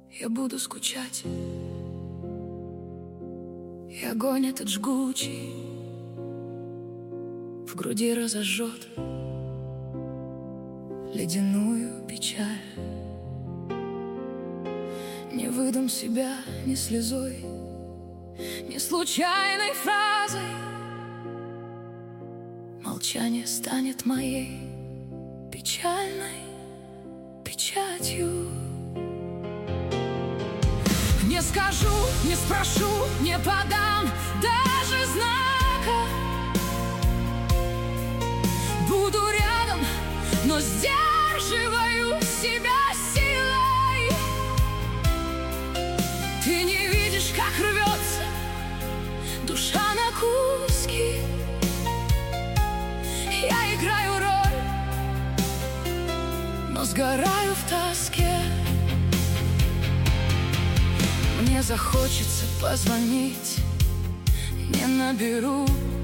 Я буду скучать, и огонь этот жгучий в груди разожжет ледяную печаль. Не выдам себя ни слезой, ни случайной фразой. Молчание станет моей печальной печатью. Не скажу, не спрошу, не подам даже знака. Буду рядом, но сдерживаю себя силой. Ты не видишь, как рвется душа на куски. Я играю роль, но сгораю в тоске. Мне захочется позвонить, не наберу.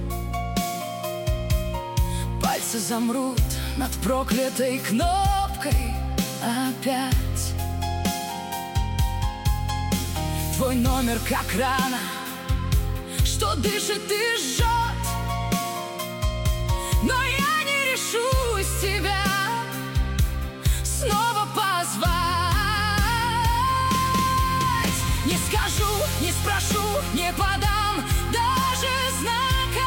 Пальцы замрут над проклятой кнопкой опять. Твой номер как рана, что дышит и жжет. Но я не решусь тебя снова позвать. Не скажу, не спрошу, не подам даже знака.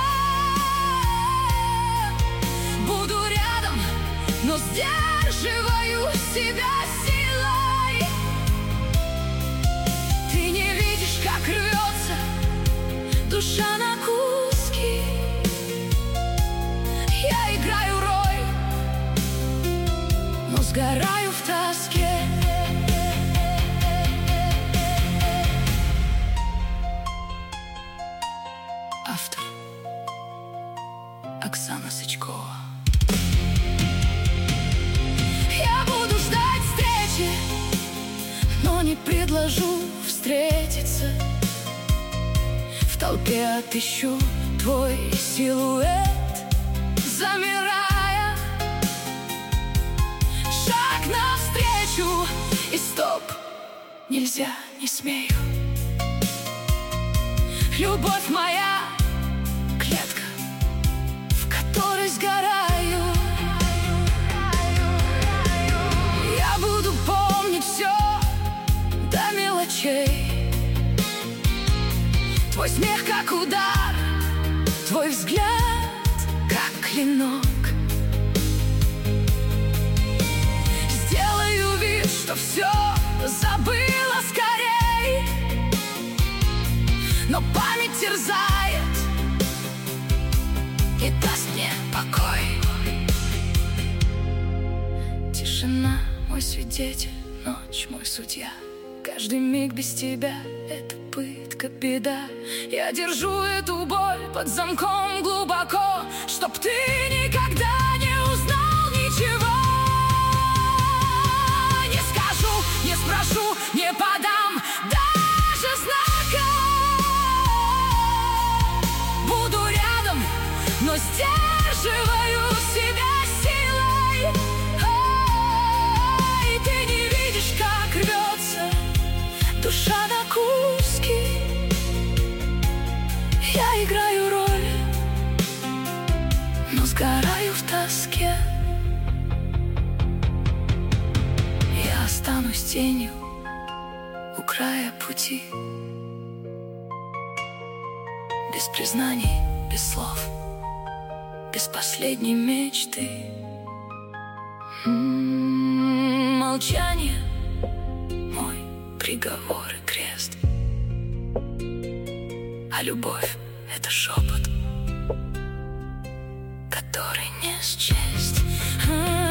Буду рядом, но сдерживаю себя силой. Ты не видишь, как рвется душа на куски. Я играю роль, но сгораю в тоске. Автор Оксана Сычкова. Я буду ждать встречи, но не предложу встретиться. В толпе отыщу твой силуэт, замирая. Шаг навстречу и стоп. Нельзя, не смею. Любовь моя клетка, в которой сгораю. Я буду помнить все до мелочей. Твой смех как удар, твой взгляд как клинок. Сделаю вид, что все забыла скорей, но память терзает и даст мне покой. Тишина мой свидетель, ночь мой судья. Каждый миг без тебя — это пытка, беда. Я держу эту боль под замком глубоко, чтоб ты никогда не узнал ничего. Не скажу, не спрошу, не подам даже знака. Буду рядом, но сдерживаю себя силой. Ой, ты не видишь, как рвется душа на куски. Я играю роль, но сгораю в тоске. Я останусь тенью у края пути, без признаний, без слов, без последней мечты. Молчание мой приговор и крест, а любовь — это шепот, который не счесть.